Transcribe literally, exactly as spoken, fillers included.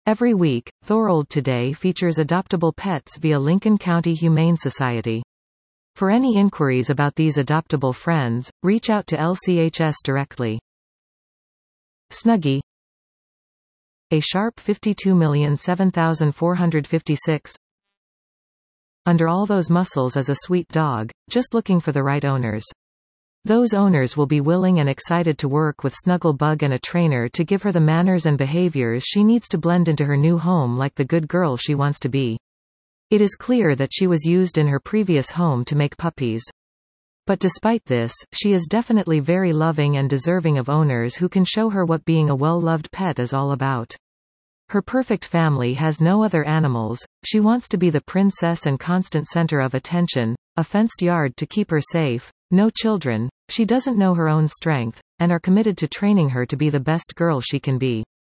Every week, Thorold Today features adoptable pets via Lincoln County Humane Society. For any inquiries about these adoptable friends, reach out to L C H S directly. Snuggie. A sharp fifty-two million seven thousand four hundred fifty-six. Under all those muscles is a sweet dog, just looking for the right owners. Those owners will be willing and excited to work with Snugglebug and a trainer to give her the manners and behaviors she needs to blend into her new home like the good girl she wants to be. It is clear that she was used in her previous home to make puppies. But despite this, she is definitely very loving and deserving of owners who can show her what being a well-loved pet is all about. Her perfect family has no other animals, she wants to be the princess and constant center of attention, a fenced yard to keep her safe, no children, she doesn't know her own strength, and are committed to training her to be the best girl she can be.